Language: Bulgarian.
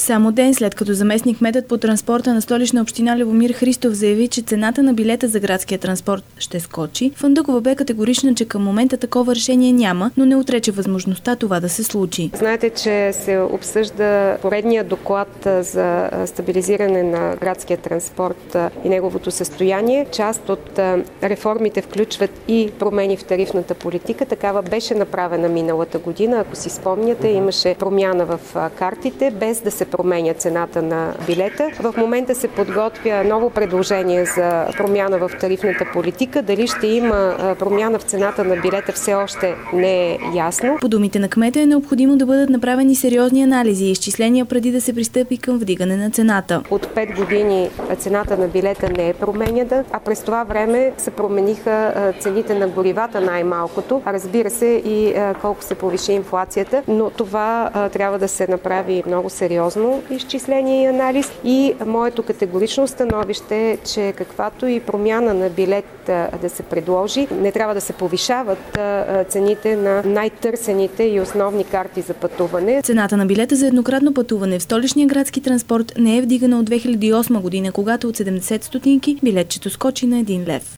Само ден след като заместник-кметът по транспорта на Столична община Любомир Христов заяви, че цената на билета за градския транспорт ще скочи, Фандъкова бе категорична, че към момента такова решение няма, но не отрече възможността това да се случи. Знаете, че се обсъжда поредния доклад за стабилизиране на градския транспорт и неговото състояние. Част от реформите включват и промени в тарифната политика. Такава беше направена миналата година. Ако си спомняте, имаше промяна в картите, без да се променя цената на билета. В момента се подготвя ново предложение за промяна в тарифната политика. Дали ще има промяна в цената на билета, все още не е ясно. По думите на кмета е необходимо да бъдат направени сериозни анализи и изчисления преди да се пристъпи към вдигане на цената. От 5 години цената на билета не е променена, а през това време се промениха цените на горивата най-малкото. Разбира се и колко се повиши инфлацията, но това трябва да се направи много сериозно изчисление и анализ. И моето категорично становище е, че каквато и промяна на билет да се предложи, не трябва да се повишават цените на най-търсените и основни карти за пътуване. Цената на билета за еднократно пътуване в столичния градски транспорт не е вдигана от 2008 година, когато от 70 стотинки билетчето скочи на 1 лев.